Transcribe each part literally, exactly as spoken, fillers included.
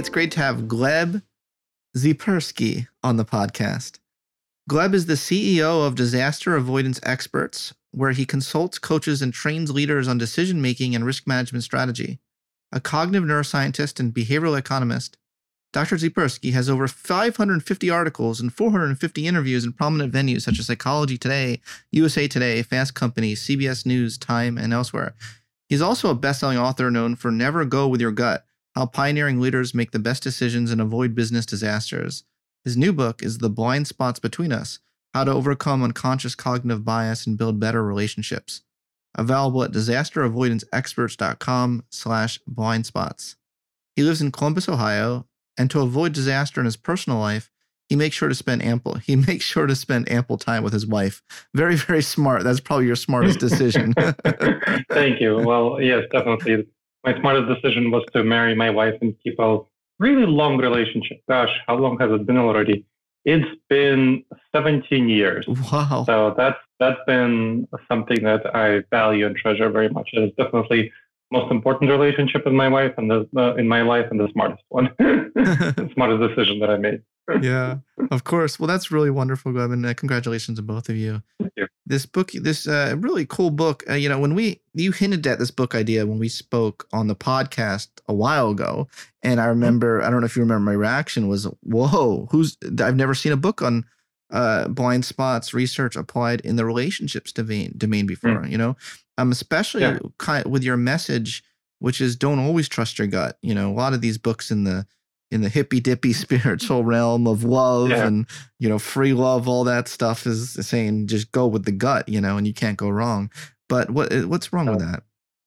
it's great to have Gleb Tsipursky on the podcast. Gleb is the C E O of Disaster Avoidance Experts, where he consults, coaches, and trains leaders on decision-making and risk management strategy. A cognitive neuroscientist and behavioral economist, Doctor Tsipursky has over five hundred fifty articles and four hundred fifty interviews in prominent venues such as Psychology Today, U S A Today, Fast Company, C B S News, Time, and elsewhere. He's also a best-selling author known for Never Go With Your Gut, How Pioneering Leaders Make the Best Decisions and Avoid Business Disasters. His new book is The Blind Spots Between Us, How to Overcome Unconscious Cognitive Bias and Build Better Relationships. Available at disasteravoidanceexperts.com slash blindspots. He lives in Columbus, Ohio, and to avoid disaster in his personal life, he makes sure to spend ample he makes sure to spend ample time with his wife. Very, very smart. That's probably your smartest decision. Thank you. Well, yes, definitely. My smartest decision was to marry my wife and keep a really long relationship. Gosh, how long has it been already? It's been seventeen years. Wow. So that's that's been something that I value and treasure very much. It is definitely most important relationship in my wife and the uh, in my life, and the smartest one, the smartest decision that I made. Yeah, of course. Well, that's really wonderful, Gleb, and uh, congratulations to both of you. Thank you. This book, this uh, really cool book. Uh, you know, when we you hinted at this book idea when we spoke on the podcast a while ago, and I remember, I don't know if you remember, my reaction was, "Whoa, who's? I've never seen a book on uh, blind spots research applied in the relationships domain domain before." Mm. You know. Um, especially yeah. kind of with your message, which is don't always trust your gut. You know, a lot of these books in the in the hippy dippy spiritual realm of love yeah. and, you know, free love, all that stuff is saying just go with the gut, you know, and you can't go wrong. But what what's wrong with that?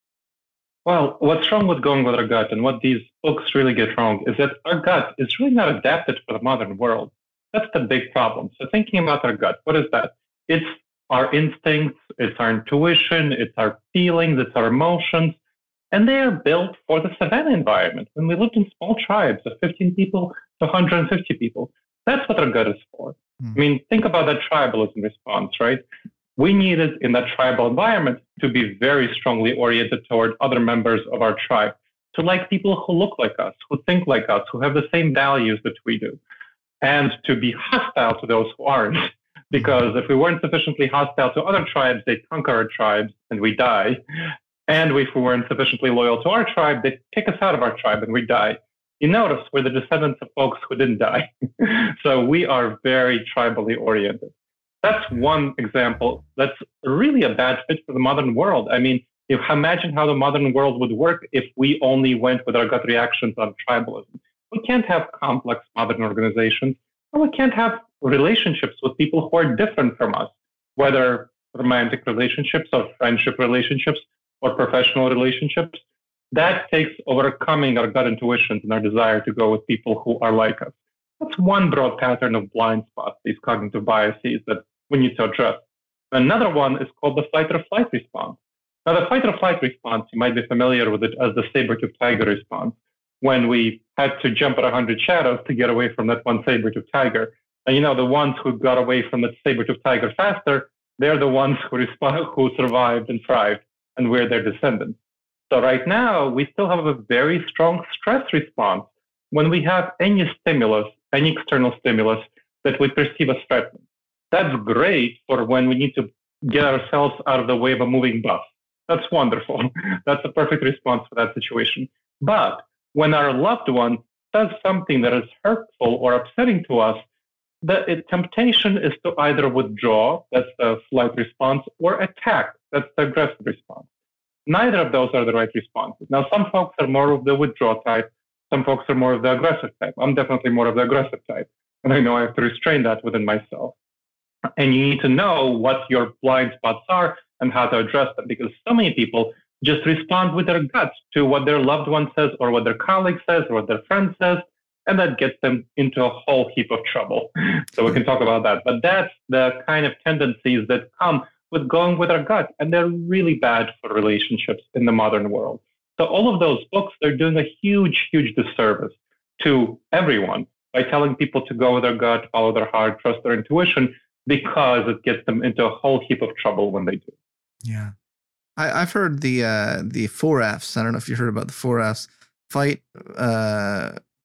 Well, what's wrong with going with our gut, and what these books really get wrong, is that our gut is really not adapted for the modern world. That's the big problem. So thinking about our gut, what is that? It's our instincts, it's our intuition, it's our feelings, it's our emotions, and they are built for the savanna environment. When we lived in small tribes of fifteen people to one hundred fifty people, that's what our gut is for. Mm. I mean, think about that tribalism response, right? We needed in that tribal environment to be very strongly oriented toward other members of our tribe, to like people who look like us, who think like us, who have the same values that we do, and to be hostile to those who aren't. Because if we weren't sufficiently hostile to other tribes, they'd conquer our tribes and we die. And if we weren't sufficiently loyal to our tribe, they'd kick us out of our tribe and we die. You notice we're the descendants of folks who didn't die. So we are very tribally oriented. That's one example. That's really a bad fit for the modern world. I mean, if, imagine how the modern world would work if we only went with our gut reactions on tribalism. We can't have complex modern organizations. We can't have relationships with people who are different from us, whether romantic relationships or friendship relationships or professional relationships. That takes overcoming our gut intuitions and our desire to go with people who are like us. That's one broad pattern of blind spots, these cognitive biases that we need to address. Another one is called the fight or flight response. Now, the fight or flight response, you might be familiar with it as the saber-toothed tiger response, when we had to jump at one hundred shadows to get away from that one saber-toothed tiger. And you know, the ones who got away from that saber-toothed tiger faster, they're the ones who, resp- who survived and thrived, and we're their descendants. So right now, we still have a very strong stress response when we have any stimulus, any external stimulus that we perceive as threatening. That's great for when we need to get ourselves out of the way of a moving bus. That's wonderful. That's a perfect response for that situation. But when our loved one does something that is hurtful or upsetting to us, the it, temptation is to either withdraw, that's the flight response, or attack, that's the aggressive response. Neither of those are the right responses. Now, some folks are more of the withdraw type. Some folks are more of the aggressive type. I'm definitely more of the aggressive type. And I know I have to restrain that within myself. And you need to know what your blind spots are and how to address them, because so many people just respond with their guts to what their loved one says or what their colleague says or what their friend says, and that gets them into a whole heap of trouble. So we can talk about that. But that's the kind of tendencies that come with going with our gut, and they're really bad for relationships in the modern world. So all of those books, they're doing a huge, huge disservice to everyone by telling people to go with their gut, follow their heart, trust their intuition, because it gets them into a whole heap of trouble when they do. Yeah. I, I've heard the uh, the four F's. I don't know if you heard about the four F's: fight, uh, uh,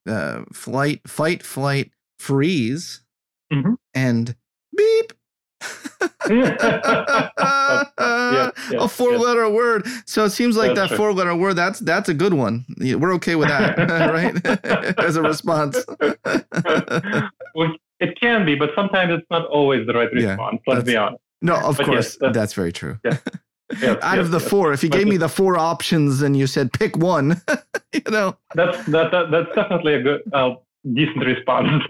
flight, fight, flight, freeze, Mhm. and beep. yeah, yeah, a four-letter yeah. word. So it seems like That's that true. four-letter word. That's that's a good one. We're okay with that, right? As a response. Well, it can be, but sometimes it's not always the right Yeah, response. Let's be honest. No, of But course, yes, that's, that's very true. Yeah. Yes, Out yes, of the yes. four, if you But gave me the- the four options and you said pick one, you know, that's that, that that's definitely a good, uh, decent response.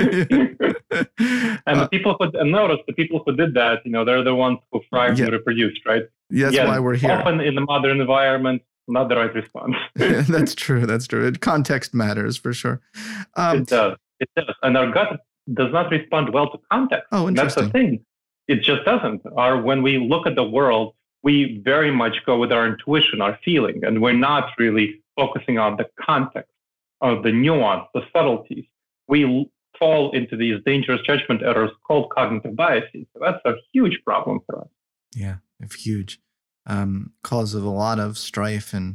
and Uh, the people who and notice the people who did that, you know, they're the ones who thrived Yeah. and reproduced, right? that's Yeah, why we're here. Often in the modern environment, not the right response. That's true. That's true. Context matters for sure. Um, It does. It does. And our gut does not respond well to context. Oh, That's the interesting. thing. It just doesn't. Our when we look at the world, we very much go with our intuition, our feeling, and we're not really focusing on the context, of the nuance, the subtleties. We l- fall into these dangerous judgment errors called cognitive biases. So that's a huge problem for us. Yeah, it's huge. Um, cause of a lot of strife and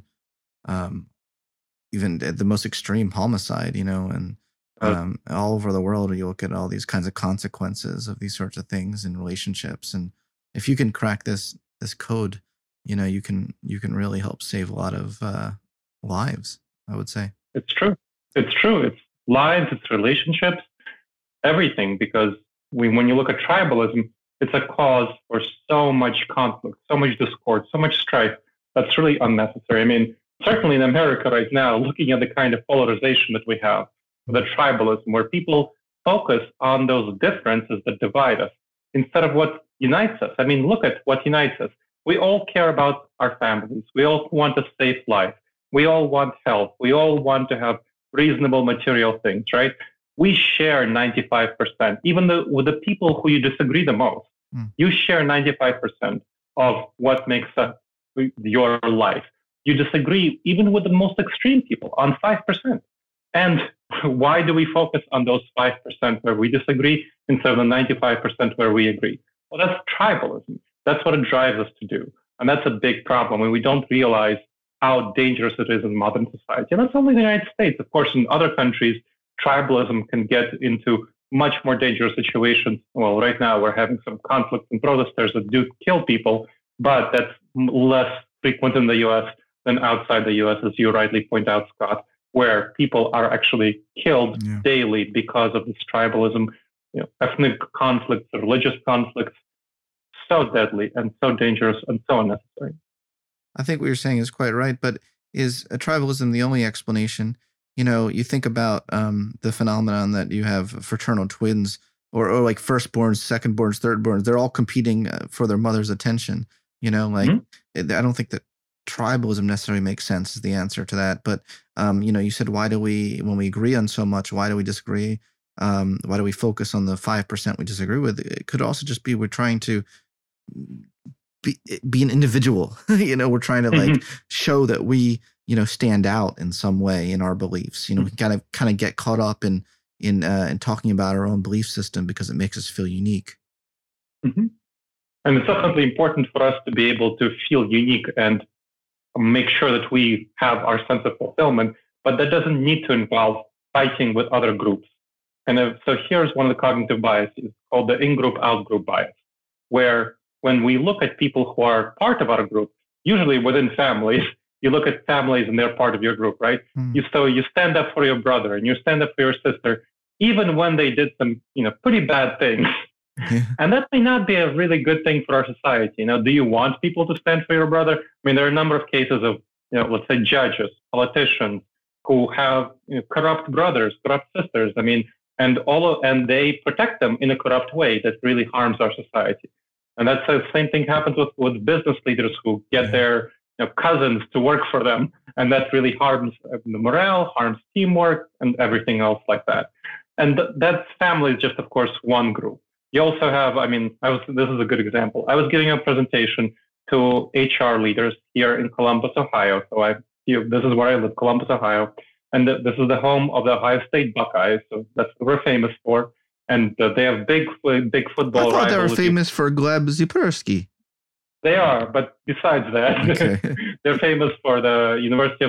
um, even at the most extreme homicide, you know, and um, all over the world, you look at all these kinds of consequences of these sorts of things in relationships. And if you can crack this this code, you know, you can you can really help save a lot of uh, lives, I would say. It's true. It's true. It's lives, it's relationships, everything. Because we, when you look at tribalism, it's a cause for so much conflict, so much discord, so much strife that's really unnecessary. I mean, certainly in America right now, looking at the kind of polarization that we have, the tribalism, where people focus on those differences that divide us instead of what unites us. I mean, look at what unites us. We all care about our families. We all want a safe life. We all want health. We all want to have reasonable material things, right? We share ninety-five percent, even though with the people who you disagree the most, Mm. you share ninety-five percent of what makes up your life. You disagree even with the most extreme people on five percent. And why do we focus on those five percent where we disagree instead of the ninety-five percent where we agree? Well, that's tribalism. That's what it drives us to do. And that's a big problem. And we don't realize how dangerous it is in modern society. And that's only the United States. Of course, in other countries, tribalism can get into much more dangerous situations. Well, right now we're having some conflicts and protesters that do kill people, but that's less frequent in the U S than outside the U S, as you rightly point out, Scott, where people are actually killed Yeah. daily because of this tribalism, you know, ethnic conflicts, religious conflicts, so deadly and so dangerous and so unnecessary. I think what you're saying is quite right, but is a tribalism the only explanation? You know, you think about um, the phenomenon that you have fraternal twins or, or like firstborns, secondborns, thirdborns. They're all competing uh, for their mother's attention. You know, like Mm-hmm. I don't think that tribalism necessarily makes sense is the answer to that. But, um, you know, you said, why do we, when we agree on so much, why do we disagree? Um, why do we focus on the five percent we disagree with? It could also just be we're trying to be, be an individual. You know, we're trying to like Mm-hmm. show that we, you know, stand out in some way in our beliefs. You know, we kind of kind of get caught up in in uh, in talking about our own belief system because it makes us feel unique. Mm-hmm. And it's definitely important for us to be able to feel unique and make sure that we have our sense of fulfillment, but that doesn't need to involve fighting with other groups. And uh, so here's one of the cognitive biases called the in-group, out-group bias, where when we look at people who are part of our group, usually within families, you look at families and they're part of your group, right? Mm. You, so you stand up for your brother and you stand up for your sister, even when they did some, you know, pretty bad things. Yeah. And that may not be a really good thing for our society. You know, do you want people to stand for your brother? I mean, there are a number of cases of, you know, let's say judges, politicians who have, you know, corrupt brothers, corrupt sisters. I mean, and all of, and they protect them in a corrupt way that really harms our society. And that's the same thing happens with, with business leaders who get Yeah. their, you know, cousins to work for them, and that really harms the morale, harms teamwork, and everything else like that. And th- that's family is just, of course, one group. You also have, I mean, I was, this is a good example. I was giving a presentation to H R leaders here in Columbus, Ohio. So I, you know, this is where I live, Columbus, Ohio. And th- this is the home of the Ohio State Buckeyes. So that's what we're famous for. And uh, they have big, big football I thought they were rivalry. famous for Gleb Zipursky. They are, but besides that, Okay. they're famous for the University of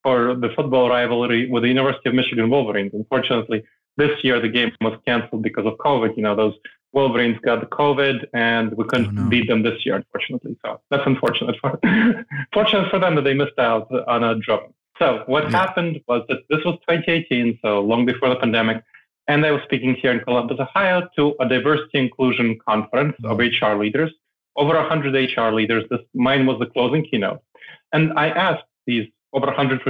for the football rivalry with the University of Michigan Wolverines. Unfortunately, this year the game was canceled because of COVID. You know, those Wolverines got the COVID, and we couldn't Oh, no. beat them this year, unfortunately. So that's unfortunate for fortunate for them that they missed out on a draw. So what Yeah. happened was that this was twenty eighteen, so long before the pandemic, and I was speaking here in Columbus, Ohio, to a diversity inclusion conference of Mm. H R leaders, over one hundred H R leaders. This mine was the closing keynote, and I asked these over one hundred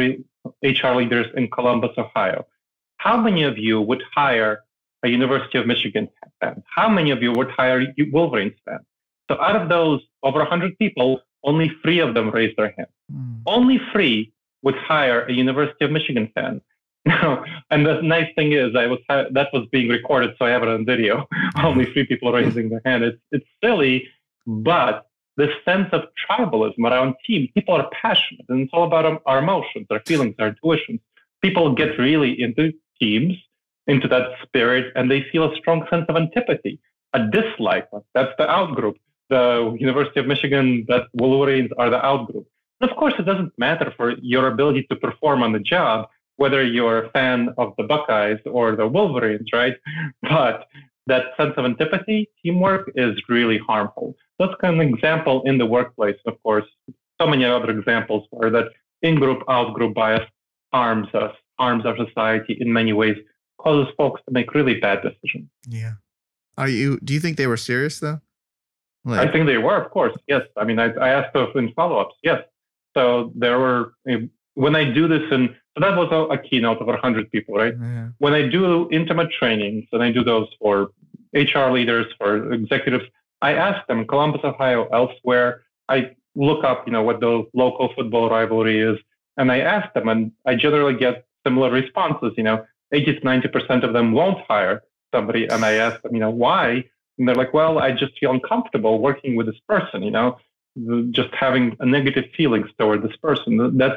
H R leaders in Columbus, Ohio, how many of you would hire a University of Michigan fan? How many of you would hire a Wolverines fan? So out of those over one hundred people, only three of them raised their hand. Mm. Only three would hire a University of Michigan fan. Now, and the nice thing is, I was that was being recorded, so I have it on video. Only three people raising their hand. It's it's silly, but this sense of tribalism around team, people are passionate, and it's all about our, our emotions, our feelings, our intuitions. People get really into teams, into that spirit, and they feel a strong sense of antipathy, a dislike. That's the out group. The University of Michigan, that Wolverines are the out group. And of course, it doesn't matter for your ability to perform on the job, whether you're a fan of the Buckeyes or the Wolverines, right? But that sense of antipathy, teamwork is really harmful. That's kind of an example in the workplace, of course. So many other examples where that in-group, out-group bias harms us, harms our society in many ways, causes folks to make really bad decisions. Yeah. Are you? Do you think they were serious though? Like, I think they were, of course. Yes. I mean, I, I asked them in follow-ups. Yes. So there were, when I do this in, so that was a, a keynote of one hundred people, right? Yeah. When I do intimate trainings, and I do those for H R leaders, for executives, I ask them, Columbus, Ohio, elsewhere, I look up, you know, what the local football rivalry is, and I ask them, and I generally get similar responses. You know, eighty to ninety percent of them won't hire somebody, and I ask them, you know, why? And they're like, well, I just feel uncomfortable working with this person, you know, just having a negative feelings toward this person. That's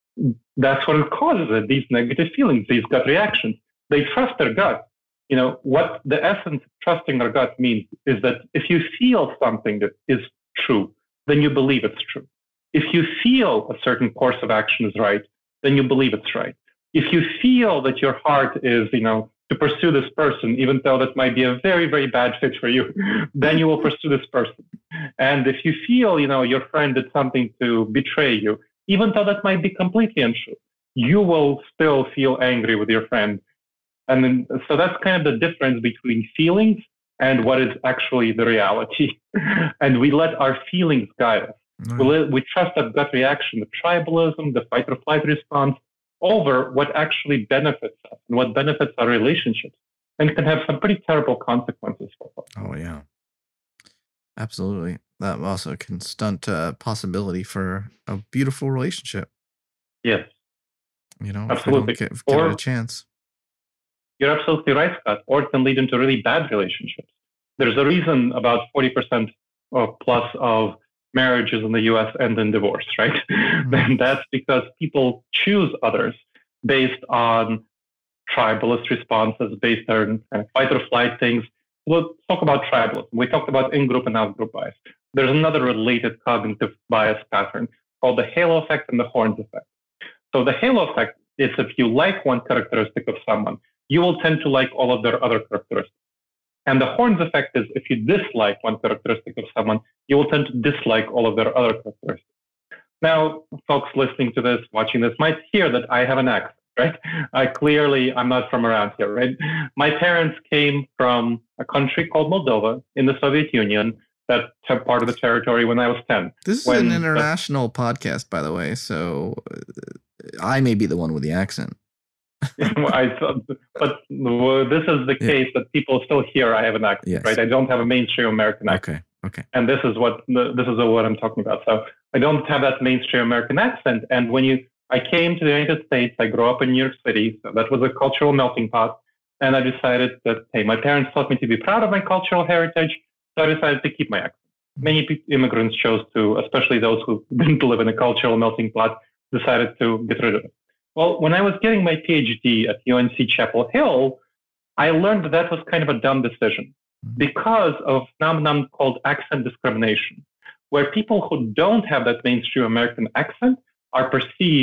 that's what it causes it, these negative feelings, these gut reactions. They trust their gut. You know, what the essence of trusting our gut means is that if you feel something that is true, then you believe it's true. If you feel a certain course of action is right, then you believe it's right. If you feel that your heart is, you know, to pursue this person, even though that might be a very, very bad fit for you, then you will pursue this person. And if you feel, you know, your friend did something to betray you, even though that might be completely untrue, you will still feel angry with your friend. And then, so that's kind of the difference between feelings and what is actually the reality. And we let our feelings guide us. Right. We, let, we trust that gut reaction, the tribalism, the fight or flight response, over what actually benefits us and what benefits our relationships, and can have some pretty terrible consequences for us. Oh, yeah. Absolutely. That also can stunt uh, possibility for a beautiful relationship. Yes. You know, absolutely. If we don't give, give or, it a chance. You're absolutely right, Scott. Or it can lead into really bad relationships. There's a reason about forty percent or plus of marriages in the U S end in divorce, right? Mm-hmm. And that's because people choose others based on tribalist responses, based on kind of fight or flight things. We'll talk about tribalism. We talked about in-group and out-group bias. There's another related cognitive bias pattern called the halo effect and the horns effect. So the halo effect is if you like one characteristic of someone, you will tend to like all of their other characteristics. And the horns effect is if you dislike one characteristic of someone, you will tend to dislike all of their other characteristics. Now, folks listening to this, watching this, might hear that I have an accent, right? I clearly, I'm not from around here, right? My parents came from a country called Moldova in the Soviet Union that took part of the territory when I was ten. This is when an international the, podcast, by the way, so I may be the one with the accent. I, but this is the case yeah. that people still hear I have an accent, yes. right? I don't have a mainstream American accent. Okay, okay. And this is what this is what I'm talking about. So I don't have that mainstream American accent. And when you, I came to the United States, I grew up in New York City, so that was a cultural melting pot. And I decided that, hey, my parents taught me to be proud of my cultural heritage, so I decided to keep my accent. Many immigrants chose to, especially those who didn't live in a cultural melting pot, decided to get rid of it. Well, when I was getting my PhD at U N C Chapel Hill, I learned that that was kind of a dumb decision because of a phenomenon called accent discrimination, where people who don't have that mainstream American accent are perceived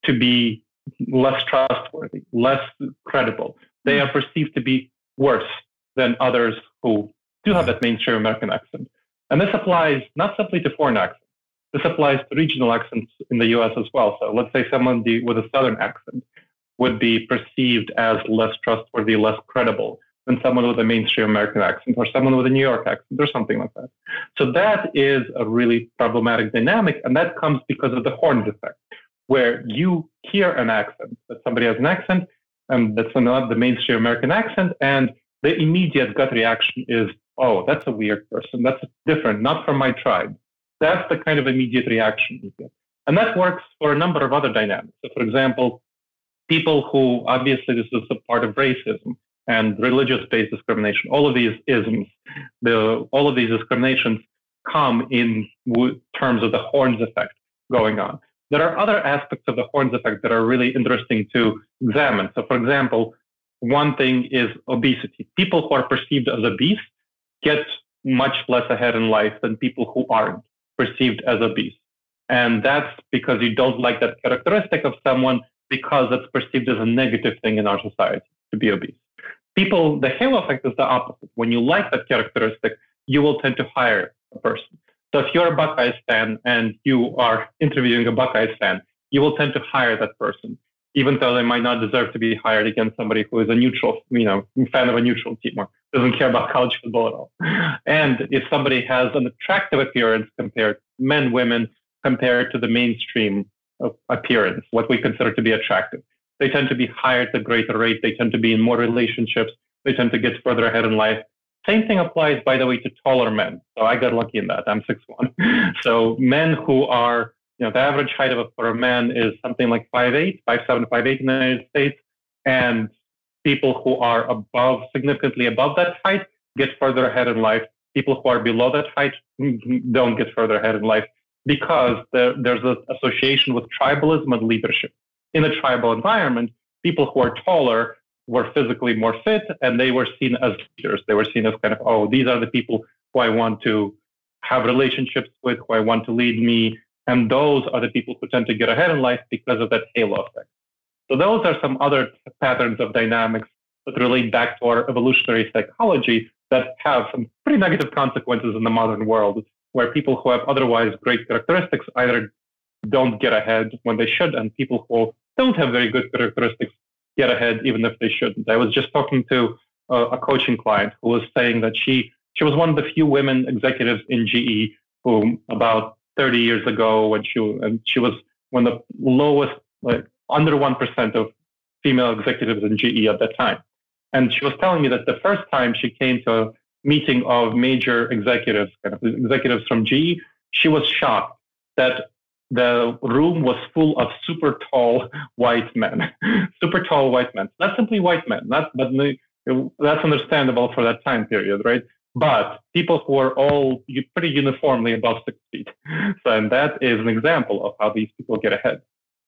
to be less trustworthy, less credible. They are perceived to be worse than others who do have that mainstream American accent. And this applies not simply to foreign accents. This applies to regional accents in the U S as well. So let's say someone with a Southern accent would be perceived as less trustworthy, less credible than someone with a mainstream American accent, or someone with a New York accent, or something like that. So that is a really problematic dynamic, and that comes because of the Horns effect, where you hear an accent, that somebody has an accent, and that's not the mainstream American accent, and the immediate gut reaction is, oh, that's a weird person, that's different, not from my tribe. That's the kind of immediate reaction you get. And that works for a number of other dynamics. So, for example, people who, obviously this is a part of racism and religious-based discrimination, all of these isms, the, all of these discriminations come in w- terms of the Horns effect going on. There are other aspects of the Horns effect that are really interesting to examine. So, for example, one thing is obesity. People who are perceived as obese get much less ahead in life than people who aren't perceived as obese. And that's because you don't like that characteristic of someone, because it's perceived as a negative thing in our society to be obese. People, the halo effect is the opposite. When you like that characteristic, you will tend to hire a person. So if you're a Buckeyes fan and you are interviewing a Buckeyes fan, you will tend to hire that person, even though they might not deserve to be hired against somebody who is a neutral, you know, fan of a neutral team or doesn't care about college football at all. And if somebody has an attractive appearance compared men, women, compared to the mainstream appearance, what we consider to be attractive, they tend to be hired at a greater rate. They tend to be in more relationships. They tend to get further ahead in life. Same thing applies, by the way, to taller men. So I got lucky in that. I'm six one. So men who are, you know, the average height of a, for a man is something like five eight, five seven, five eight in the United States. And people who are above, significantly above that height, get further ahead in life. People who are below that height don't get further ahead in life, because there, there's an association with tribalism and leadership. In a tribal environment, people who are taller were physically more fit, and they were seen as leaders. They were seen as kind of, oh, these are the people who I want to have relationships with, who I want to lead me. And those are the people who tend to get ahead in life because of that halo effect. So those are some other patterns of dynamics that relate back to our evolutionary psychology that have some pretty negative consequences in the modern world, where people who have otherwise great characteristics either don't get ahead when they should, and people who don't have very good characteristics get ahead even if they shouldn't. I was just talking to uh, a coaching client who was saying that she she was one of the few women executives in G E who, about thirty years ago, when she and she was one of the lowest, like under one percent of female executives in G E at that time. And she was telling me that the first time she came to a meeting of major executives, kind of executives from G E, she was shocked that the room was full of super tall white men, super tall white men, not simply white men, not, but that's understandable for that time period, right? But people who are all pretty uniformly above six feet. So, and that is an example of how these people get ahead.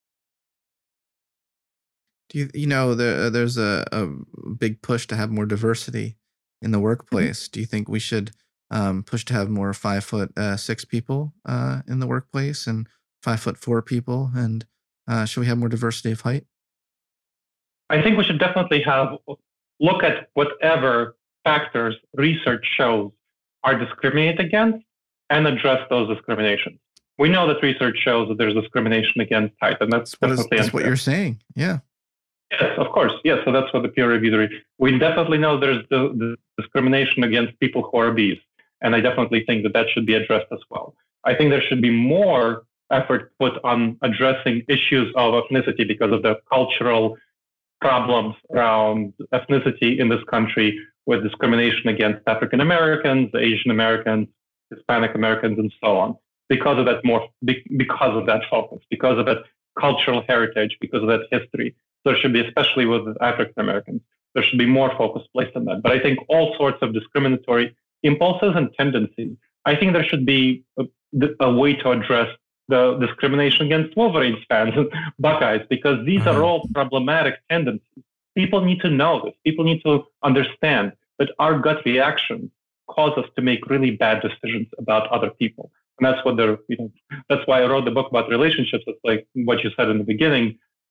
Do you, you know, there, there's a, a big push to have more diversity in the workplace. Mm-hmm. Do you think we should um, push to have more five foot uh, six people uh, in the workplace and five foot four people? And uh, should we have more diversity of height? I think we should definitely have look at whatever factors research shows are discriminated against and address those discriminations. We know that research shows that there's discrimination against height, and that's, that's definitely that's what you're saying. Yeah. Yes, of course. Yes, so that's what the peer reviewed read. We definitely know there's the, the discrimination against people who are obese, and I definitely think that that should be addressed as well. I think there should be more effort put on addressing issues of ethnicity because of the cultural problems around ethnicity in this country, with discrimination against African Americans, Asian Americans, Hispanic Americans, and so on. Because of that more, because of that focus, because of that cultural heritage, because of that history. There should be, especially with African Americans, there should be more focus placed on that. But I think all sorts of discriminatory impulses and tendencies, I think there should be a, a way to address the discrimination against Wolverines fans and Buckeyes, because these are all problematic tendencies. People need to know this. People need to understand that our gut reactions cause us to make really bad decisions about other people. And that's what they're, you know, that's why I wrote the book about relationships. It's like what you said in the beginning.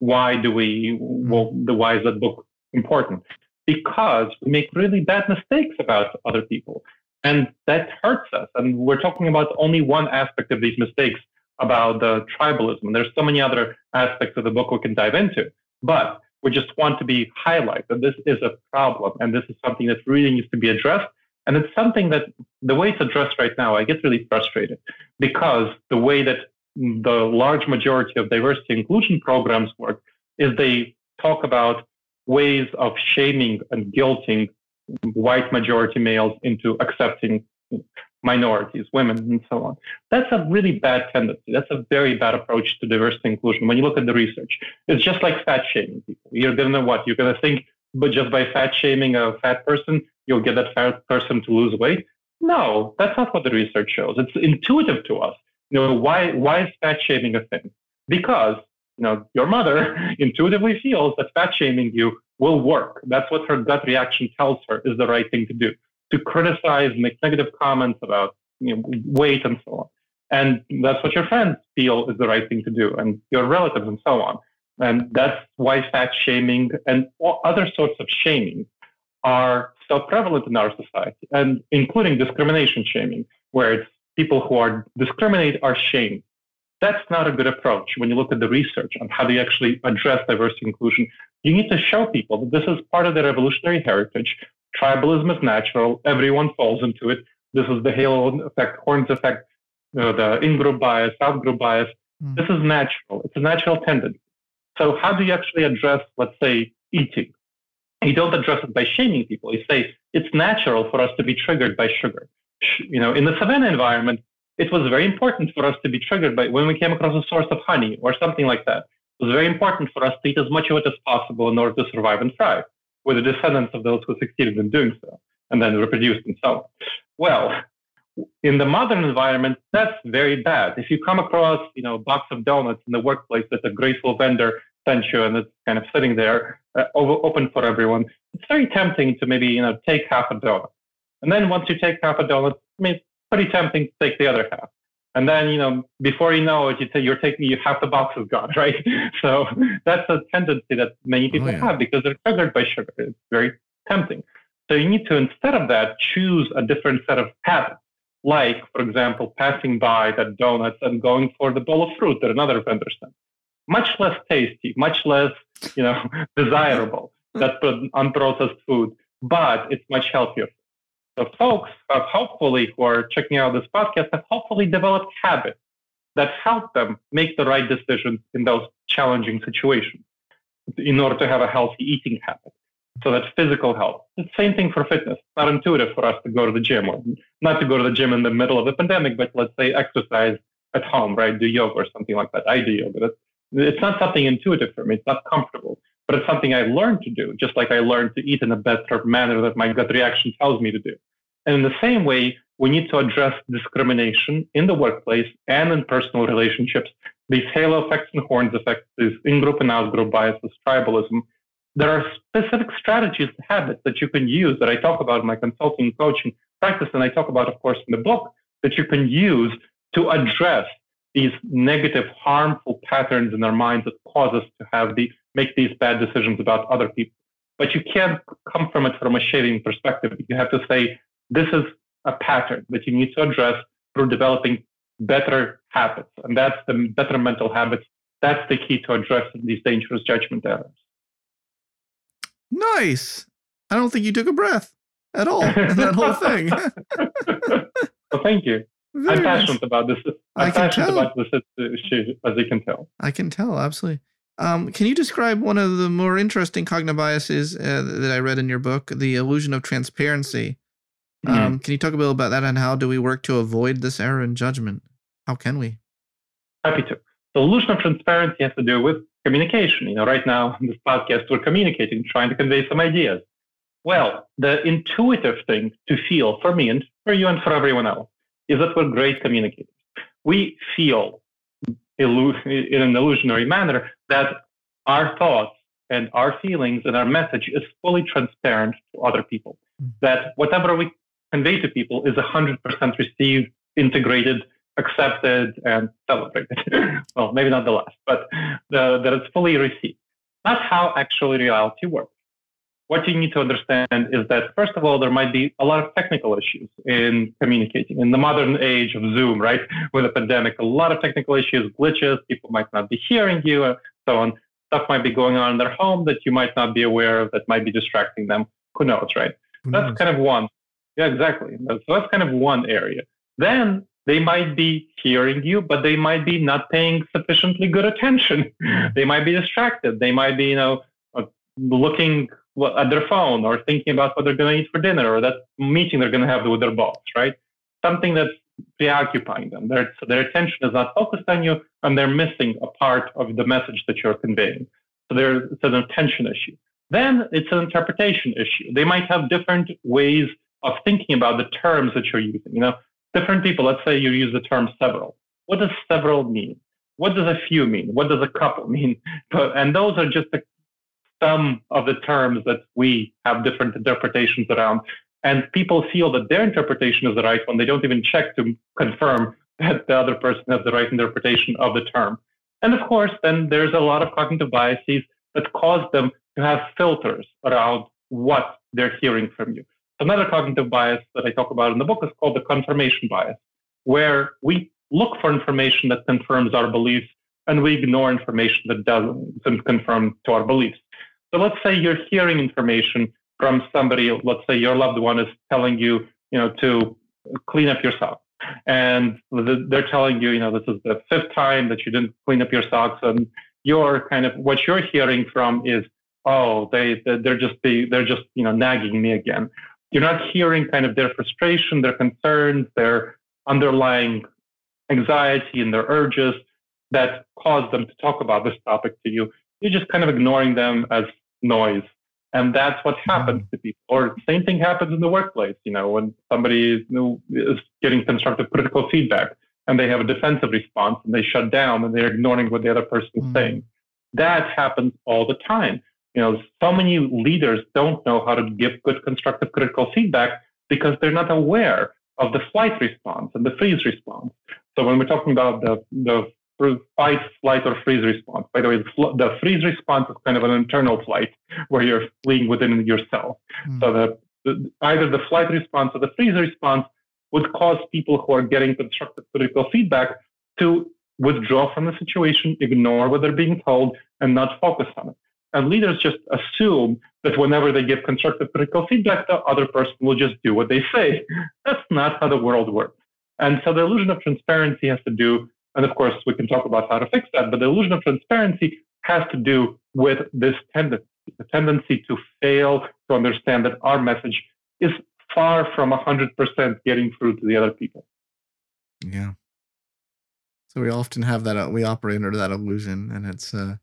why do we, well, the why is that book important? Because we make really bad mistakes about other people. And that hurts us. And we're talking about only one aspect of these mistakes, about the tribalism. And there's so many other aspects of the book we can dive into. But we just want to be highlight that this is a problem. And this is something that really needs to be addressed. And it's something that the way it's addressed right now, I get really frustrated because the way that the large majority of diversity inclusion programs work is they talk about ways of shaming and guilting white majority males into accepting minorities, women, and so on. That's a really bad tendency. That's a very bad approach to diversity inclusion. When you look at the research, it's just like fat shaming people. You're going to what? You're going to think, but just by fat shaming a fat person, you'll get that fat person to lose weight. No, that's not what the research shows. It's intuitive to us. You know, why, why is fat shaming a thing? Because, you know, your mother intuitively feels that fat shaming you will work. That's what her gut reaction tells her is the right thing to do. To criticize, make negative comments about, you know, weight and so on. And that's what your friends feel is the right thing to do, and your relatives and so on. And that's why fat shaming and all other sorts of shaming are so prevalent in our society, and including discrimination shaming, where it's people who are discriminated are shamed. That's not a good approach. When you look at the research on how do you actually address diversity inclusion, you need to show people that this is part of their evolutionary heritage. Tribalism is natural. Everyone falls into it. This is the halo effect, Horns effect, you know, the in-group bias, out-group bias. Mm. This is natural. It's a natural tendency. So how do you actually address, let's say, eating? You don't address it by shaming people. You say it's natural for us to be triggered by sugar. You know, in the savanna environment, it was very important for us to be triggered by when we came across a source of honey or something like that. It was very important for us to eat as much of it as possible in order to survive and thrive. We're the descendants of those who succeeded in doing so and then reproduced and so on. Well, in the modern environment, that's very bad. If you come across, you know, a box of donuts in the workplace that a graceful vendor sent you and it's kind of sitting there uh, open for everyone, it's very tempting to maybe, you know, take half a donut. And then once you take half a donut, I mean, it's pretty tempting to take the other half. And then, you know, before you know it, you you're taking, you half the box is gone, right? So that's a tendency that many people oh, yeah. have because they're triggered by sugar. It's very tempting. So you need to, instead of that, choose a different set of habits. Like, for example, passing by that donuts and going for the bowl of fruit that another vendor sent. Much less tasty, much less, you know, desirable, that unprocessed food, but it's much healthier. So folks have hopefully, who are checking out this podcast, have hopefully developed habits that help them make the right decisions in those challenging situations in order to have a healthy eating habit. So that's physical health. It's the same thing for fitness. It's not intuitive for us to go to the gym, or not to go to the gym in the middle of the pandemic, but let's say exercise at home, right? Do yoga or something like that. I do yoga. It's not something intuitive for me. It's not comfortable, but it's something I learned to do, just like I learned to eat in a better manner that my gut reaction tells me to do. And in the same way, we need to address discrimination in the workplace and in personal relationships, these halo effects and horns effects, these in-group and out-group biases, tribalism. There are specific strategies and habits that you can use that I talk about in my consulting and coaching practice, and I talk about, of course, in the book, that you can use to address these negative, harmful patterns in our minds that cause us to have the make these bad decisions about other people. But you can't come from it from a shaming perspective. You have to say, this is a pattern that you need to address through developing better habits. And that's the better mental habits. That's the key to addressing these dangerous judgment errors. Nice. I don't think you took a breath at all in that whole thing. Well, thank you. Very I'm passionate nice. about this. I'm I can passionate tell. about this issue, as you can tell. I can tell, absolutely. Um, can you describe one of the more interesting cognitive biases uh, that I read in your book, the illusion of transparency? Mm-hmm. Um, can you talk a little about that and how do we work to avoid this error in judgment? How can we? Happy to. The illusion of transparency has to do with communication. You know, right now in this podcast, we're communicating, trying to convey some ideas. Well, the intuitive thing to feel for me and for you and for everyone else is that we're great communicators. We feel illu- in an illusionary manner that our thoughts and our feelings and our message is fully transparent to other people. Mm-hmm. That whatever we convey to people is one hundred percent received, integrated, accepted, and celebrated. Well, maybe not the last, but the, that it's fully received. That's how actually reality works. What you need to understand is that, first of all, there might be a lot of technical issues in communicating. In the modern age of Zoom, right, with a pandemic, a lot of technical issues, glitches, people might not be hearing you, and so on. Stuff might be going on in their home that you might not be aware of, that might be distracting them. Who knows, right? Who knows? That's kind of one. Yeah, exactly. So that's kind of one area. Then they might be hearing you, but they might be not paying sufficiently good attention. They might be distracted. They might be, you know, looking at their phone or thinking about what they're going to eat for dinner or that meeting they're going to have with their boss, right? Something that's preoccupying them. Their, so their attention is not focused on you, and they're missing a part of the message that you're conveying. So there, it's an attention issue. Then it's an interpretation issue. They might have different ways of thinking about the terms that you're using. You know, different people, let's say you use the term several. What does several mean? What does a few mean? What does a couple mean? And those are just the some of the terms that we have different interpretations around. And people feel that their interpretation is the right one. They don't even check to confirm that the other person has the right interpretation of the term. And of course, then there's a lot of cognitive biases that cause them to have filters around what they're hearing from you. Another cognitive bias that I talk about in the book is called the confirmation bias, where we look for information that confirms our beliefs and we ignore information that doesn't confirm to our beliefs. So let's say you're hearing information from somebody, let's say your loved one is telling you, you know, to clean up your socks. And they're telling you, you know, this is the fifth time that you didn't clean up your socks. And you're kind of, what you're hearing from is, oh, they, they're just, they're just, you know, nagging me again. You're not hearing kind of their frustration, their concerns, their underlying anxiety and their urges that cause them to talk about this topic to you. You're just kind of ignoring them as noise. And that's what happens to people. Or same thing happens in the workplace, you know, when somebody is getting constructive critical feedback and they have a defensive response and they shut down and they're ignoring what the other person is mm. saying. That happens all the time. You know, so many leaders don't know how to give good constructive critical feedback because they're not aware of the flight response and the freeze response. So when we're talking about the, the fight, flight, or freeze response. By the way, the, fl- the freeze response is kind of an internal flight where you're fleeing within yourself. Mm. So the, the, either the flight response or the freeze response would cause people who are getting constructive critical feedback to withdraw from the situation, ignore what they're being told, and not focus on it. And leaders just assume that whenever they give constructive critical feedback, the other person will just do what they say. That's not how the world works. And so the illusion of transparency has to do, and of course, we can talk about how to fix that, but the illusion of transparency has to do with this tendency, the tendency to fail to understand that our message is far from one hundred percent getting through to the other people. Yeah. So we often have that, uh, we operate under that illusion, and it's, uh,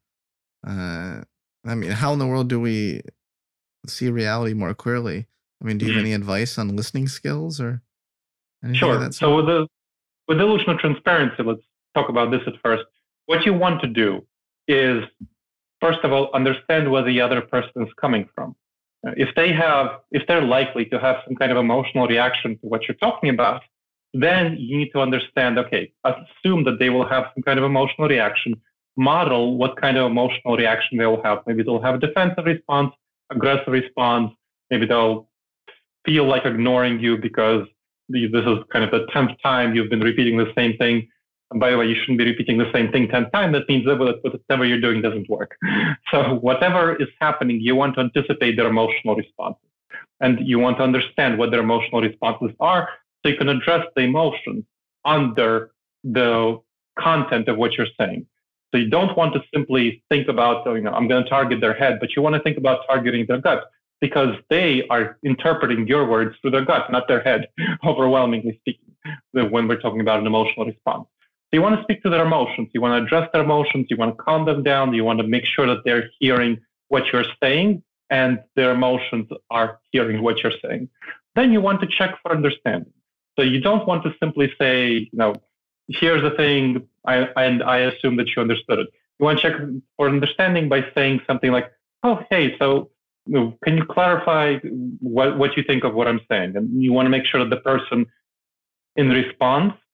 uh, I mean, how in the world do we see reality more clearly? I mean, do you have any advice on listening skills or anything Sure. Like that so with the, with the illusion of transparency, let's talk about this at first. What you want to do is, first of all, understand where the other person is coming from. If they have, if they're likely to have some kind of emotional reaction to what you're talking about, then you need to understand, okay, assume that they will have some kind of emotional reaction, model what kind of emotional reaction they will have. Maybe they'll have a defensive response, aggressive response. Maybe they'll feel like ignoring you because this is kind of the tenth time you've been repeating the same thing. And by the way, you shouldn't be repeating the same thing ten times. That means that whatever you're doing doesn't work. So whatever is happening, you want to anticipate their emotional responses. And you want to understand what their emotional responses are so you can address the emotions under the content of what you're saying. So you don't want to simply think about, you know, I'm going to target their head, but you want to think about targeting their gut because they are interpreting your words through their gut, not their head, overwhelmingly speaking, when we're talking about an emotional response. So you want to speak to their emotions. You want to address their emotions. You want to calm them down. You want to make sure that they're hearing what you're saying and their emotions are hearing what you're saying. Then you want to check for understanding. So you don't want to simply say, you know, here's the thing, I, and I assume that you understood it. You want to check for understanding by saying something like, oh, hey, so you know, can you clarify what, what you think of what I'm saying? And you want to make sure that the person in response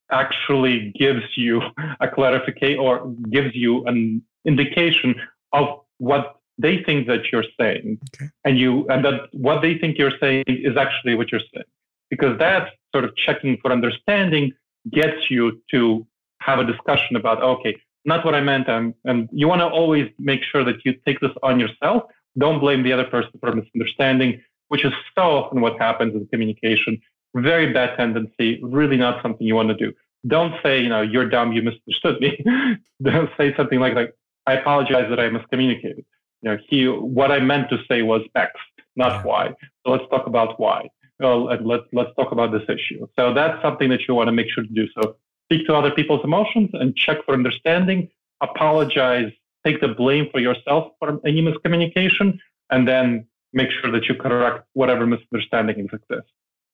actually gives you a clarification or gives you an indication of what they think that you're saying, okay. and you and that what they think you're saying is actually what you're saying, because that sort of checking for understanding gets you to have a discussion about, okay, not what I meant, um, and you want to always make sure that you take this on yourself. Don't blame the other person for misunderstanding, which is so often what happens in communication. Very bad tendency, really not something you want to do. Don't say, you know, you're dumb, you misunderstood me. Don't say something like, like, I apologize that I miscommunicated. You know, he, what I meant to say was X, not Yeah. Y. So let's talk about Y. Well, and let's let's talk about this issue. So that's something that you want to make sure to do. So speak to other people's emotions and check for understanding. Apologize. Take the blame for yourself for any miscommunication, and then make sure that you correct whatever misunderstandings exist.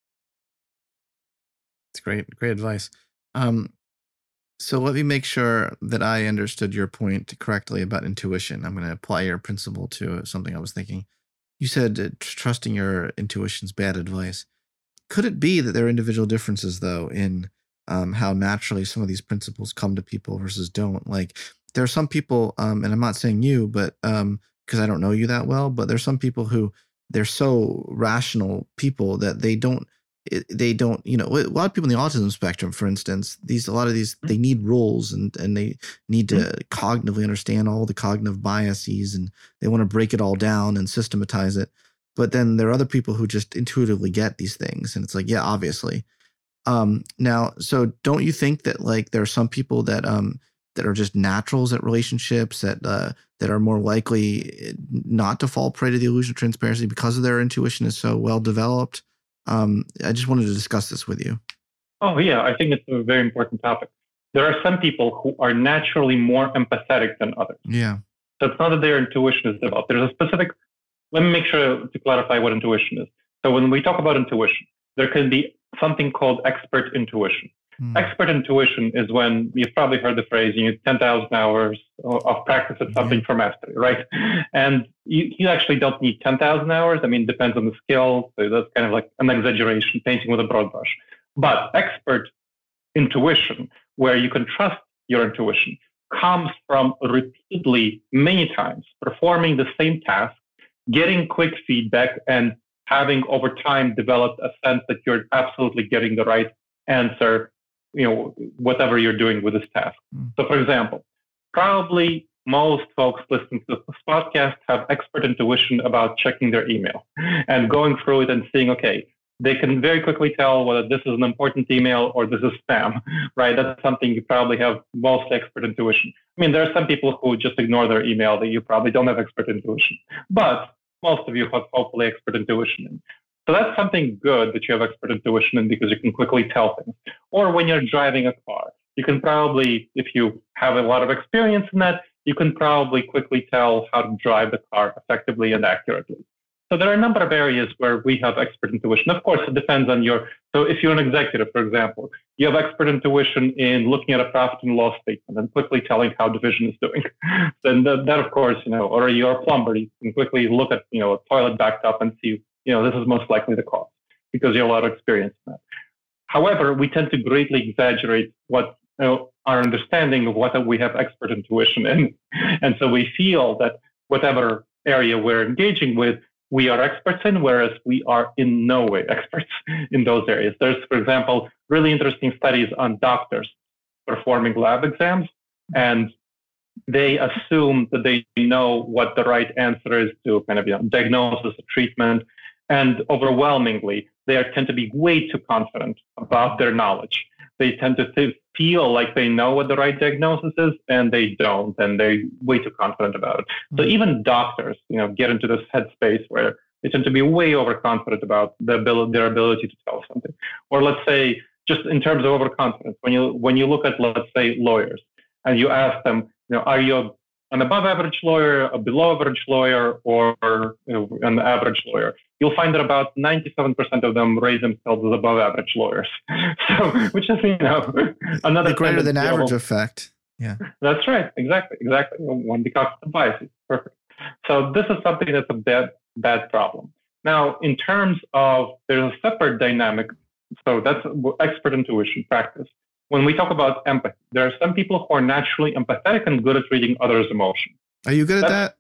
It's great, great advice. Um, so let me make sure that I understood your point correctly about intuition. I'm going to apply your principle to something I was thinking. You said uh, trusting your intuition's bad advice. Could it be that there are individual differences, though, in um, how naturally some of these principles come to people versus don't? Like, there are some people, um, and I'm not saying you, but um, because I don't know you that well, but there's some people who they're so rational people that they don't, they don't, you know, a lot of people in the autism spectrum, for instance, these, a lot of these, they need rules and, and they need to cognitively understand all the cognitive biases and they want to break it all down and systematize it. But then there are other people who just intuitively get these things. And it's like, yeah, obviously. Um, now, so don't you think that like there are some people that, um, that are just naturals at relationships that, uh, that are more likely not to fall prey to the illusion of transparency because of their intuition is so well developed? Um, I just wanted to discuss this with you. Oh, yeah, I think it's a very important topic. There are some people who are naturally more empathetic than others. Yeah. So it's not that their intuition is developed. There's a specific, let me make sure to clarify what intuition is. So when we talk about intuition, there can be something called expert intuition. Mm. Expert intuition is when you've probably heard the phrase, you need ten thousand hours of practice at something yeah. for mastery, right? And you, you actually don't need ten thousand hours. I mean, it depends on the skill. So that's kind of like an exaggeration, painting with a broad brush. But expert intuition, where you can trust your intuition, comes from repeatedly, many times, performing the same task, getting quick feedback, and having over time developed a sense that you're absolutely getting the right answer, you know, whatever you're doing with this task. Mm. So for example, probably most folks listening to this podcast have expert intuition about checking their email and going through it and seeing, okay, they can very quickly tell whether this is an important email or this is spam, right? That's something you probably have mostly expert intuition. I mean, there are some people who just ignore their email that you probably don't have expert intuition, but most of you have hopefully expert intuition in. So that's something good that you have expert intuition in because you can quickly tell things. Or when you're driving a car, you can probably, if you have a lot of experience in that, you can probably quickly tell how to drive the car effectively and accurately. So there are a number of areas where we have expert intuition. Of course, it depends on your, so if you're an executive, for example, you have expert intuition in looking at a profit and loss statement and quickly telling how division is doing. Then that, that, of course, you know, or you're a plumber, you can quickly look at, you know, a toilet backed up and see, you know, this is most likely the cause because you have a lot of experience in that. However, we tend to greatly exaggerate what you know, our understanding of what we have expert intuition in. And so we feel that whatever area we're engaging with, we are experts in, whereas we are in no way experts in those areas. There's, for example, really interesting studies on doctors performing lab exams, and they assume that they know what the right answer is to kind of, you know, diagnosis, treatment, and overwhelmingly, they are, tend to be way too confident about their knowledge. They tend to th- feel like they know what the right diagnosis is, and they don't, and they're way too confident about it. Mm-hmm. So even doctors, you know, get into this headspace where they tend to be way overconfident about the ability, their ability to tell something. Or let's say, just in terms of overconfidence, when you when you look at, let's say, lawyers, and you ask them, you know, are you an above average lawyer, a below average lawyer, or you know, an average lawyer? You'll find that about ninety-seven percent of them rate themselves as above average lawyers. So, which is, you know, another the greater than average effect. Yeah, that's right. Exactly, exactly. One becomes the bias. Perfect. So this is something that's a bad, bad problem. Now, in terms of, there's a separate dynamic. So that's expert intuition practice. when we talk about empathy, there are some people who are naturally empathetic and good at reading others' emotions. Are you good at That's,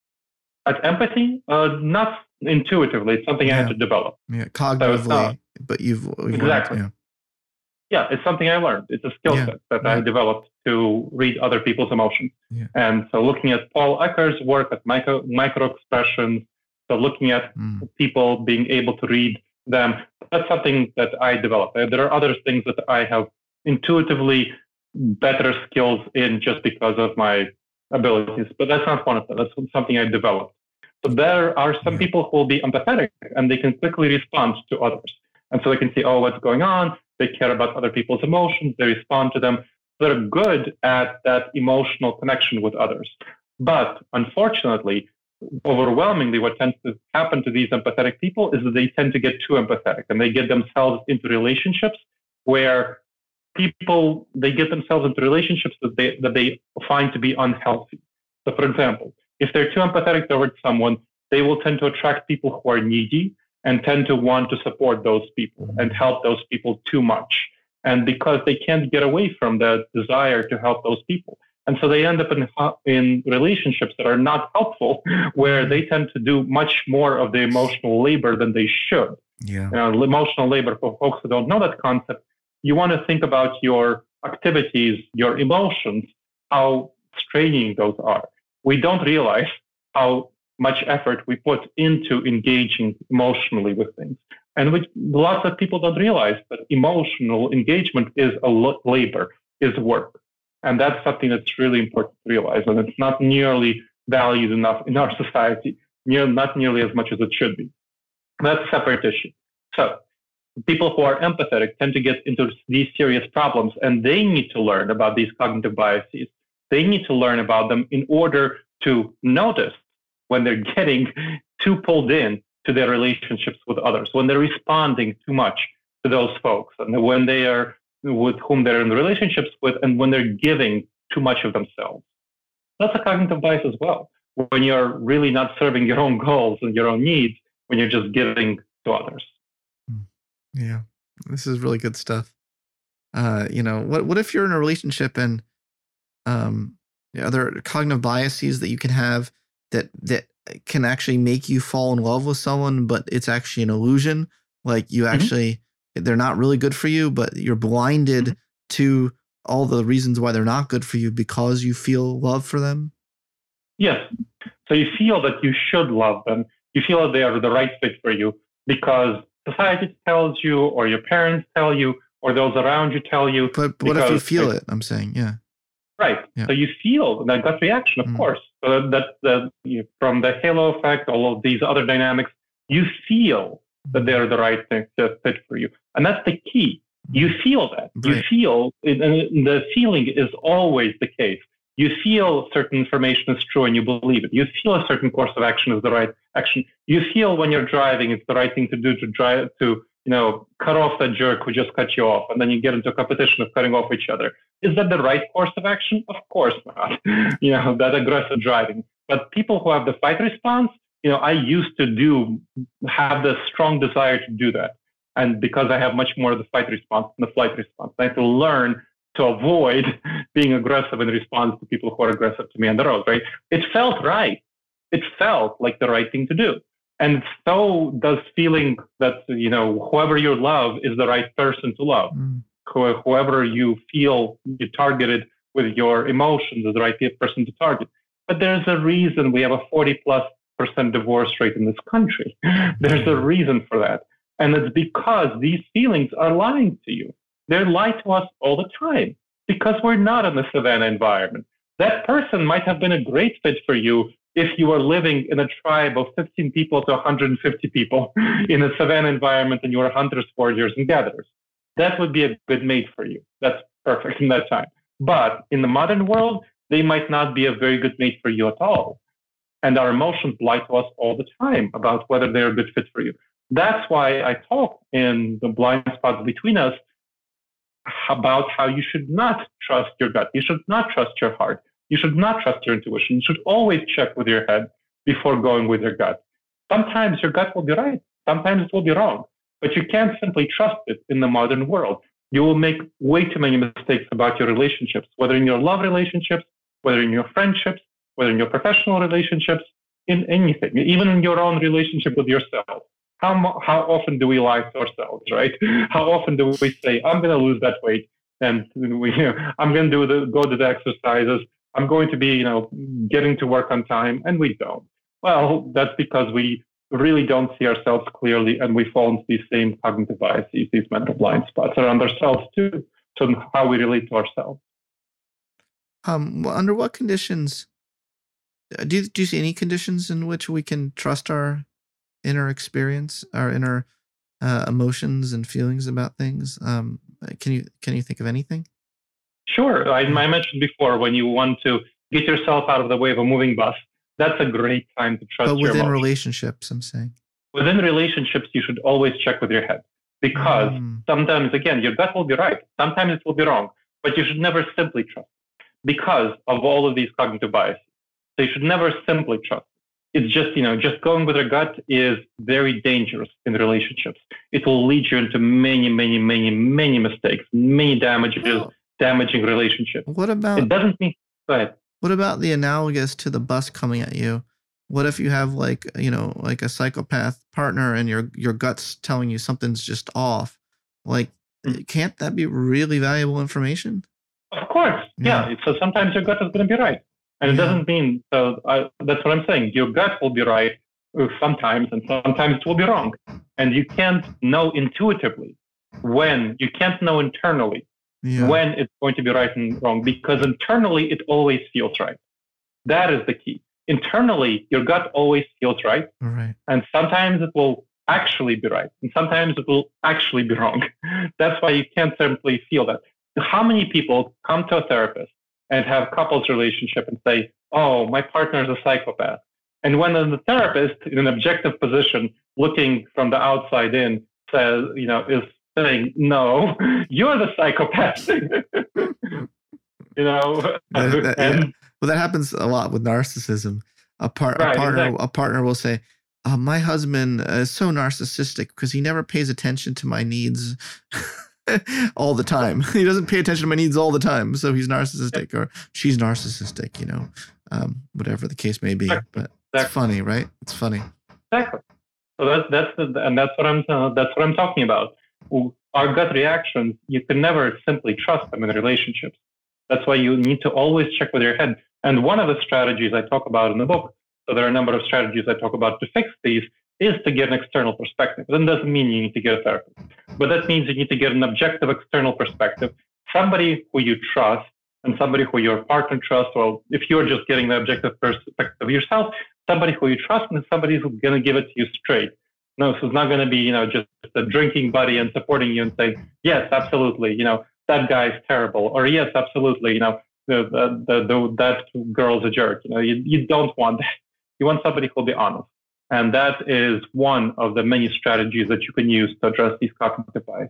that? At empathy, uh, not intuitively. It's something yeah. I had to develop. Yeah, cognitively, so but you've, you've exactly. Learned, yeah. yeah, it's something I learned. It's a skill yeah. set that yeah. I developed to read other people's emotions. Yeah. And so looking at Paul Ecker's work at micro, micro expressions, so looking at mm. people being able to read them, that's something that I developed. There are other things that I have intuitively better skills in just because of my abilities, but that's not one of them. That's something I developed. So there are some yeah. people who will be empathetic and they can quickly respond to others. And so they can see, oh, what's going on? They care about other people's emotions. They respond to them. They're good at that emotional connection with others. But unfortunately, overwhelmingly, what tends to happen to these empathetic people is that they tend to get too empathetic and they get themselves into relationships where people, they get themselves into relationships that they, that they find to be unhealthy. So for example, if they're too empathetic towards someone, they will tend to attract people who are needy and tend to want to support those people and help those people too much. And because they can't get away from the desire to help those people. And so they end up in, in relationships that are not helpful, where they tend to do much more of the emotional labor than they should. Yeah. You know, emotional labor, for folks who don't know that concept, you want to think about your activities, your emotions, how straining those are. We don't realize how much effort we put into engaging emotionally with things. And which lots of people don't realize that emotional engagement is a labor, is work. And that's something that's really important to realize. And it's not nearly valued enough in our society, near, not nearly as much as it should be. That's a separate issue. So people who are empathetic tend to get into these serious problems, and they need to learn about these cognitive biases. They need to learn about them in order to notice when they're getting too pulled in to their relationships with others, when they're responding too much to those folks, and when they are with whom they're in relationships with, and when they're giving too much of themselves. That's a cognitive bias as well. When you're really not serving your own goals and your own needs, when you're just giving to others. Yeah, this is really good stuff. Uh, you know, what what if you're in a relationship and um, are there cognitive biases that you can have that that can actually make you fall in love with someone, but it's actually an illusion? Like you actually, mm-hmm. they're not really good for you, but you're blinded mm-hmm. to all the reasons why they're not good for you because you feel love for them? Yes. So you feel that you should love them. You feel that they are the right fit for you because society tells you, or your parents tell you, or those around you tell you. But, but what if you feel it? I'm saying, yeah. Right. Yeah. So you feel that gut reaction, of mm. course. So that, that you, from the halo effect, all of these other dynamics, you feel that they're the right thing to fit for you. And that's the key. You feel that. Right. You feel, and the feeling is always the case. You feel certain information is true and you believe it. You feel a certain course of action is the right action. You feel when you're driving it's the right thing to do to drive to, you know, cut off that jerk who just cut you off, and then you get into a competition of cutting off each other. Is that the right course of action? Of course not. You know, that aggressive driving. But people who have the fight response, you know, I used to do have the strong desire to do that. And because I have much more of the fight response than the flight response, I had to learn to avoid being aggressive in response to people who are aggressive to me on the road, right? It felt right. It felt like the right thing to do. And so does feeling that, you know, whoever you love is the right person to love. Mm. Wh- whoever you feel you targeted with your emotions is the right person to target. But there's a reason we have a forty plus percent divorce rate in this country. There's a reason for that. And it's because these feelings are lying to you. They're lied to us all the time because we're not in the savannah environment. That person might have been a great fit for you if you were living in a tribe of fifteen people to one hundred fifty people in a savannah environment and you were hunters, foragers, and gatherers. That would be a good mate for you. That's perfect in that time. But in the modern world, they might not be a very good mate for you at all. And our emotions lie to us all the time about whether they're a good fit for you. That's why I talk in the blind spots between us about how you should not trust your gut. You should not trust your heart. You should not trust your intuition. You should always check with your head before going with your gut. Sometimes your gut will be right. Sometimes it will be wrong. But you can't simply trust it in the modern world. you will make way too many mistakes about your relationships, whether in your love relationships, whether in your friendships, whether in your professional relationships, in anything, even in your own relationship with yourself. How, how often do we lie to ourselves, right? How often do we say, I'm going to lose that weight, and we, you know, I'm going to do the, go to the exercises, I'm going to be, you know, getting to work on time, and we don't. Well, that's because we really don't see ourselves clearly, and we fall into these same cognitive biases, these mental blind spots around ourselves too, so how we relate to ourselves. Um, well, under what conditions, do you, do you see any conditions in which we can trust our inner experience, our inner uh, emotions and feelings about things? Um, can you can you think of anything? Sure. I, I mentioned before, when you want to get yourself out of the way of a moving bus, that's a great time to trust but your within emotions. relationships, I'm saying. Within relationships, you should always check with your head, because mm. sometimes, again, your gut will be right. Sometimes it will be wrong, but you should never simply trust because of all of these cognitive biases. So you should never simply trust. It's just, you know, just going with your gut is very dangerous in relationships. It will lead you into many, many, many, many mistakes, many damages, oh. damaging relationships. What about... It doesn't mean... Go ahead. What about the analogous to the bus coming at you? What if you have like, you know, like a psychopath partner and your your gut's telling you something's just off? Like, mm-hmm. can't that be really valuable information? Of course. Yeah. yeah. So sometimes your gut is going to be right. And it yeah. doesn't mean, so I, that's what I'm saying. Your gut will be right sometimes, and sometimes it will be wrong. And you can't know intuitively when, you can't know internally yeah. when it's going to be right and wrong, because internally it always feels right. That is the key. Internally, your gut always feels right. Right. And sometimes it will actually be right. And sometimes it will actually be wrong. That's why you can't simply feel that. How many people come to a therapist and have couples relationship and say, oh, my partner is a psychopath. And when the therapist, in an objective position, looking from the outside in, says, you know, is saying, no, you're the psychopath. you know, that, that, and, yeah. Well, that happens a lot with narcissism. A, par- right, a partner, exactly. a partner will say, oh, my husband is so narcissistic because he never pays attention to my needs all the time. He doesn't pay attention to my needs all the time. So he's narcissistic, or she's narcissistic, you know, um, whatever the case may be. Exactly. But it's exactly. funny, right? It's funny. Exactly. So that's, that's, the, and that's what I'm, uh, that's what I'm talking about. Our gut reactions, you can never simply trust them in relationships. That's why you need to always check with your head. And one of the strategies I talk about in the book, so there are a number of strategies I talk about to fix these, is to get an external perspective. That doesn't mean you need to get a therapist, but that means you need to get an objective external perspective, somebody who you trust and somebody who your partner trusts. Well, if you're just getting the objective perspective of yourself, somebody who you trust and somebody who's going to give it to you straight. No, so it's not going to be, you know, just a drinking buddy and supporting you and saying, yes, absolutely, you know, that guy's terrible, or yes, absolutely, you know, the, the, the, the, that girl's a jerk. You know, you, you don't want that. You want somebody who'll be honest. And that is one of the many strategies that you can use to address these cognitive biases.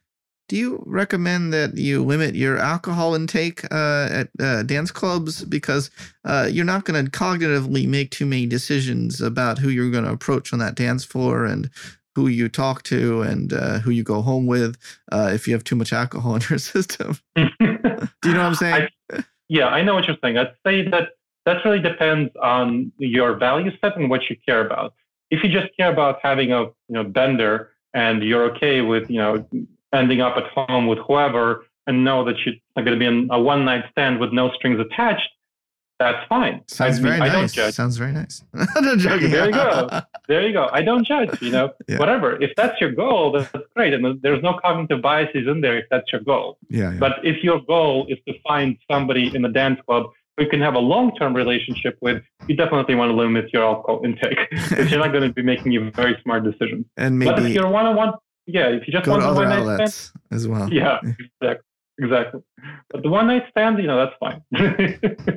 Do you recommend that you limit your alcohol intake uh, at uh, dance clubs? Because uh, you're not going to cognitively make too many decisions about who you're going to approach on that dance floor and who you talk to and uh, who you go home with uh, if you have too much alcohol in your system. Do you know what I'm saying? I, yeah, I know what you're saying. I'd say that that really depends on your value set and what you care about. If you just care about having a you know bender and you're okay with you know ending up at home with whoever and know that you're not going to be in a one night stand with no strings attached, that's fine. Sounds I, very I nice. Don't judge. Sounds very nice. there you go. There you go. I don't judge, you know, yeah. whatever. If that's your goal, that's great. And there's no cognitive biases in there if that's your goal. Yeah, yeah. But if your goal is to find somebody in a dance club who you can have a long-term relationship with, you definitely want to limit your alcohol intake because you're not going to be making a very smart decision. And maybe but if you're one-on-one, yeah, if you just want to a other one-night outlets stand, as well. Yeah, exactly. Exactly. But the one night stand, you know, that's fine.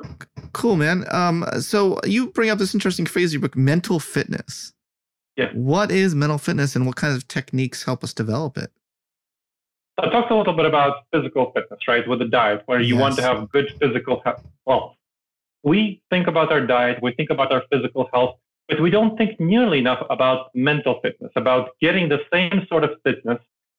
Cool, man. Um, so you bring up this interesting phrase in your book, mental fitness. Yeah. What is mental fitness and what kinds of techniques help us develop it? I talked a little bit about physical fitness, right? With the diet, where you yes. want to have good physical health. Well, we think about our diet, we think about our physical health, but we don't think nearly enough about mental fitness, about getting the same sort of fitness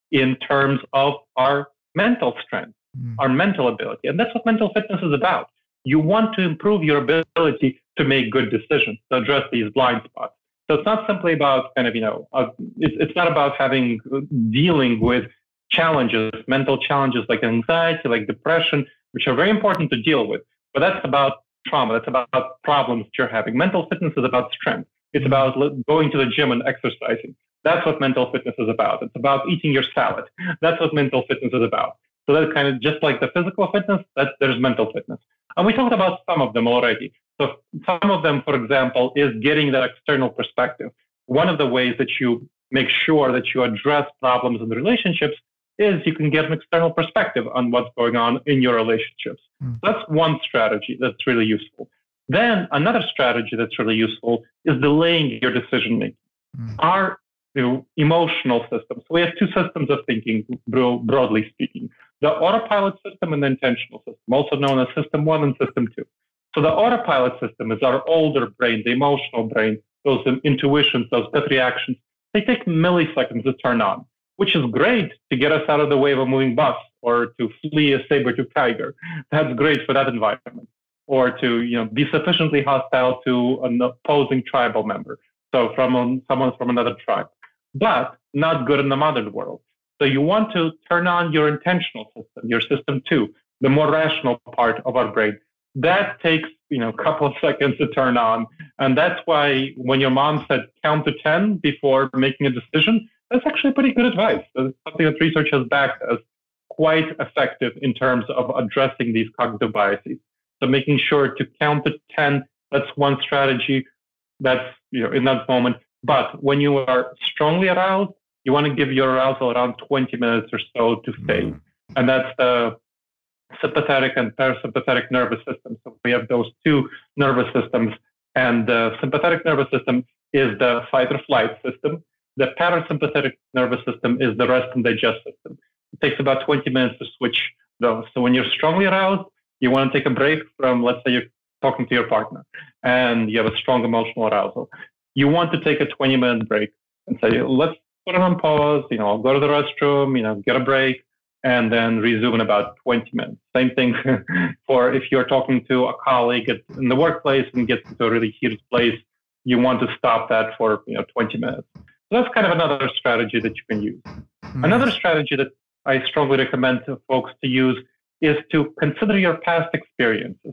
in terms of our mental strength, mm. our mental ability. And that's what mental fitness is about. You want to improve your ability to make good decisions, to address these blind spots. So it's not simply about kind of, you know, uh, it's, it's not about having, dealing with challenges, mental challenges like anxiety, like depression, which are very important to deal with. But that's about trauma. That's about problems that you're having. Mental fitness is about strength. It's about going to the gym and exercising. That's what mental fitness is about. It's about eating your salad. That's what mental fitness is about. So that's kind of just like the physical fitness, that there's mental fitness. And we talked about some of them already. So some of them, for example, is getting that external perspective. One of the ways that you make sure that you address problems in the relationships is you can get an external perspective on what's going on in your relationships. Mm. That's one strategy that's really useful. Then another strategy that's really useful is delaying your decision making. Mm. Our you know, emotional systems. So we have two systems of thinking, broadly speaking. The autopilot system and the intentional system, also known as system one and system two. So the autopilot system is our older brain, the emotional brain, those intuitions, those gut reactions. They take milliseconds to turn on, which is great to get us out of the way of a moving bus or to flee a saber-toothed tiger. That's great for that environment. Or to you know, be sufficiently hostile to an opposing tribal member, so from um, someone from another tribe. But not good in the modern world. So you want to turn on your intentional system, your system two, the more rational part of our brain. That takes you know a couple of seconds to turn on. And that's why when your mom said count to ten before making a decision, that's actually pretty good advice. That's something that research has backed as quite effective in terms of addressing these cognitive biases. So making sure to count to ten, that's one strategy that's you know in that moment. But when you are strongly aroused, you want to give your arousal around twenty minutes or so to fade. Mm. And that's the sympathetic and parasympathetic nervous system. So we have those two nervous systems. And the sympathetic nervous system is the fight or flight system. The parasympathetic nervous system is the rest and digest system. It takes about twenty minutes to switch those. So when you're strongly aroused, you want to take a break from, let's say you're talking to your partner and you have a strong emotional arousal. You want to take a twenty minute break and say, let's put it on pause, you know, I'll go to the restroom, you know, get a break, and then resume in about twenty minutes. Same thing for if you're talking to a colleague in the workplace and gets into a really heated place, you want to stop that for, you know, twenty minutes. So that's kind of another strategy that you can use. Mm-hmm. Another strategy that I strongly recommend to folks to use is to consider your past experiences.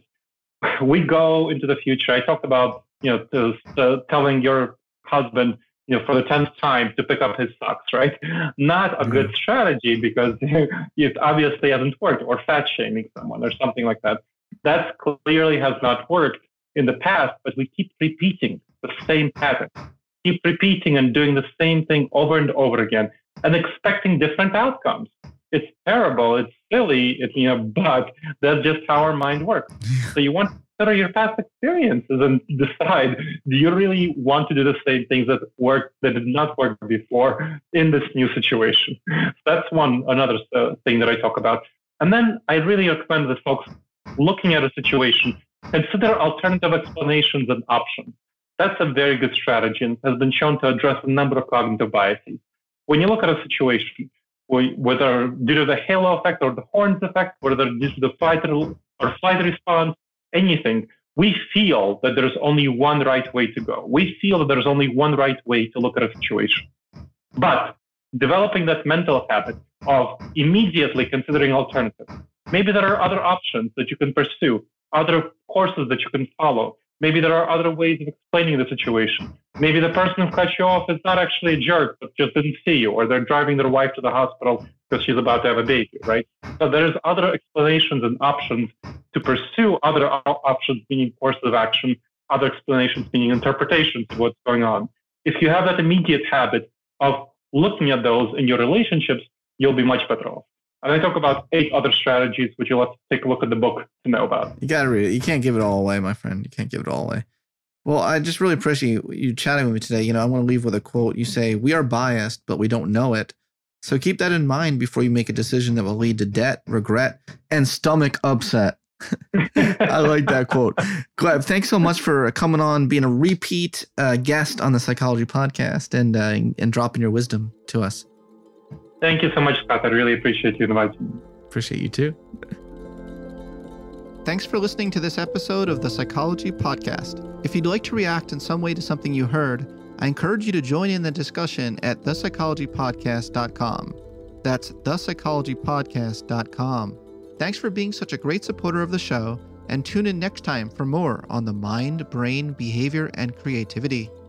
We go into the future. I talked about, you know, to, to telling your husband, you know, for the tenth time to pick up his socks, right? Not a good strategy because it obviously hasn't worked, or fat shaming someone or something like that. That clearly has not worked in the past, but we keep repeating the same pattern, keep repeating and doing the same thing over and over again and expecting different outcomes. It's terrible. It's silly, it, you know, but that's just how our mind works. So you want to consider your past experiences and decide, do you really want to do the same things that worked, that did not work before in this new situation? So that's one, another uh, thing that I talk about. And then I really recommend that folks looking at a situation, consider alternative explanations and options. That's a very good strategy and has been shown to address a number of cognitive biases. When you look at a situation, whether due to the halo effect or the horns effect, whether due to the fight or flight response, anything, we feel that there's only one right way to go. We feel that there's only one right way to look at a situation. But developing that mental habit of immediately considering alternatives. Maybe there are other options that you can pursue, other courses that you can follow. Maybe there are other ways of explaining the situation. Maybe the person who cut you off is not actually a jerk, but just didn't see you, or they're driving their wife to the hospital because she's about to have a baby, right? So there's other explanations and options to pursue, other options meaning courses of action, other explanations meaning interpretations of what's going on. If you have that immediate habit of looking at those in your relationships, you'll be much better off. And I talk about eight other strategies, which you'll have to take a look at the book to know about. You got to read it. You can't give it all away, my friend. You can't give it all away. Well, I just really appreciate you chatting with me today. You know, I want to leave with a quote. You say, "We are biased, but we don't know it. So keep that in mind before you make a decision that will lead to debt, regret, and stomach upset." I like that quote. Gleb, thanks so much for coming on, being a repeat uh, guest on the Psychology Podcast, and uh, and dropping your wisdom to us. Thank you so much, Scott. I really appreciate you inviting me. Appreciate you too. Thanks for listening to this episode of the Psychology Podcast. If you'd like to react in some way to something you heard, I encourage you to join in the discussion at the psychology podcast dot com. That's the psychology podcast dot com. Thanks for being such a great supporter of the show, and tune in next time for more on the mind, brain, behavior, and creativity.